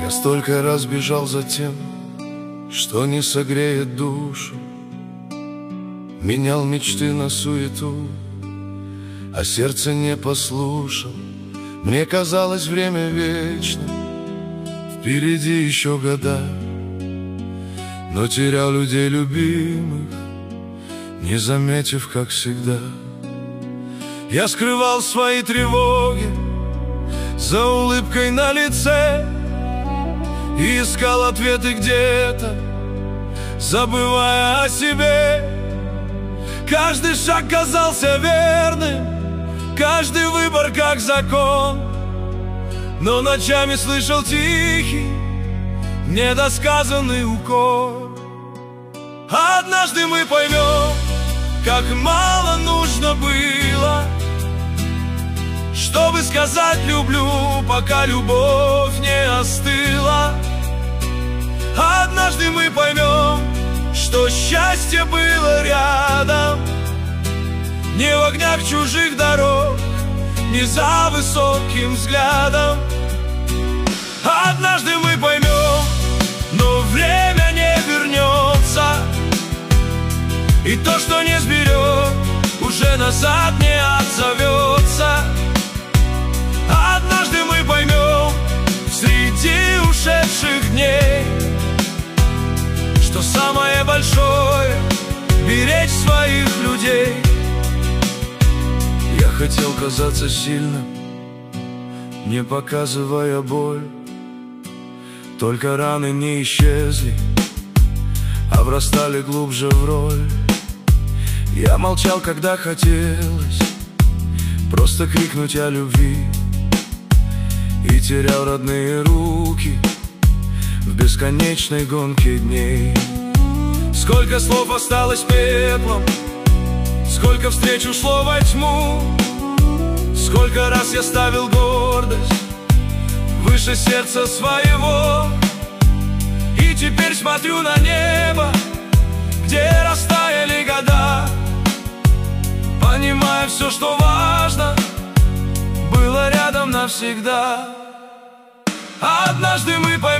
Я столько раз бежал за тем, что не согреет душу, менял мечты на суету, а сердце не послушал. Мне казалось, время вечно, впереди еще года, но терял людей любимых, не заметив, как всегда. Я скрывал свои тревоги за улыбкой на лице и искал ответы где-то, забывая о себе. Каждый шаг казался верным, каждый выбор как закон, но ночами слышал тихий, недосказанный укор. Однажды мы поймем, как мало нужно было, чтобы сказать «люблю», пока любовь не остыла. Однажды мы поймем, что счастье было рядом, не в огнях чужих дорог, не за высоким взглядом. Однажды мы поймем, но время не вернется, и то, что не сберег, уже назад не отзовется. Однажды мы поймем среди ушедших дней, что самое большое — беречь своих людей. Я хотел казаться сильным, не показывая боль, только раны не исчезли, а врастали глубже в роль. Я молчал, когда хотелось просто крикнуть о любви, и терял родные руки в бесконечной гонке дней. Сколько слов осталось пеплом, сколько встреч ушло во тьму, сколько раз я ставил гордость выше сердца своего. И теперь смотрю на небо, где растаяли года, понимая, все, что важно, было рядом навсегда. Однажды мы поймем,